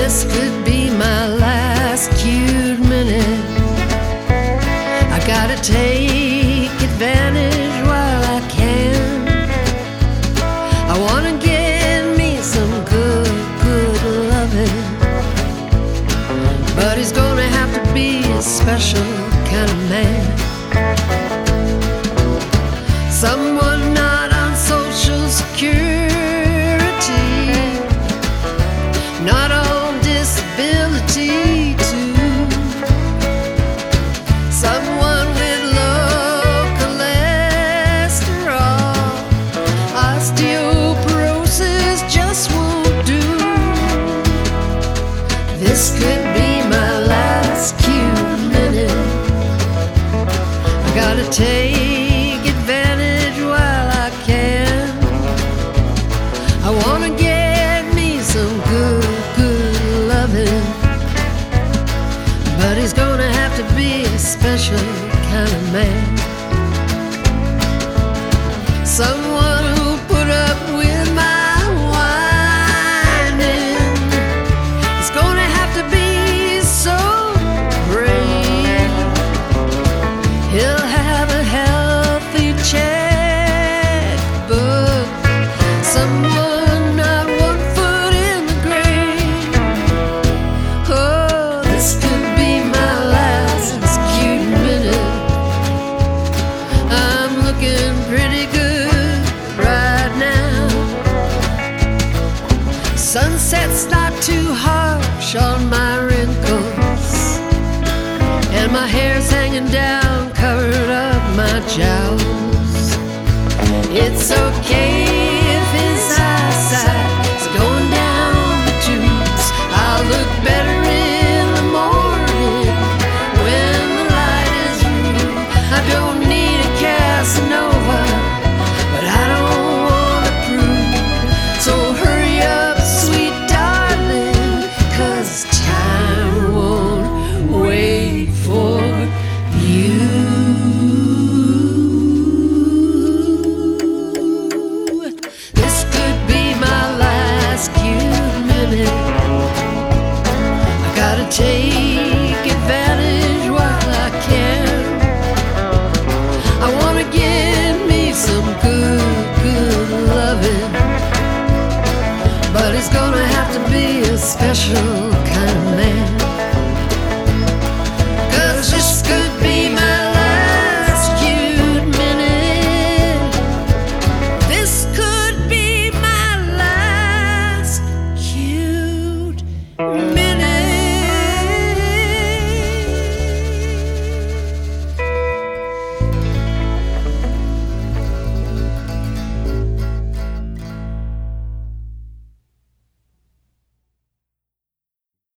This could be my last cute minute. I gotta take advantage while I can. I wanna get me some good loving, but he's gonna have to be a special kind of man. Someone not on Social Security, not on disability too. Someone with low cholesterol, osteoporosis just won't do. This could be my last cute minute. I gotta take advantage while I can. I wanna get me some good loving, but he's gonna have to be a special kind of man. Someone who'll put up with my whining. He's gonna have to be so brave. He'll have a healthy checkbook. Someone not one foot in the grave. Oh, this could be my last cute minute. I'm looking pretty good right now. Sunset's not too harsh on my wrinkles, and my hair's hanging down, covered up my jowls. It's okay if his eyesight is going down the tubes. I'll look better in the morning when the light is rude. I don't need a Casanova, but I don't want to prove. So hurry up, sweet darling, 'cause time won't wait for you. This could be my last cute minute. I gotta take advantage while I can. I wanna get me some good loving, but he's gonna have to be a special kind of man. 'Cause this could be my last cute minute. This could be my last cute minute.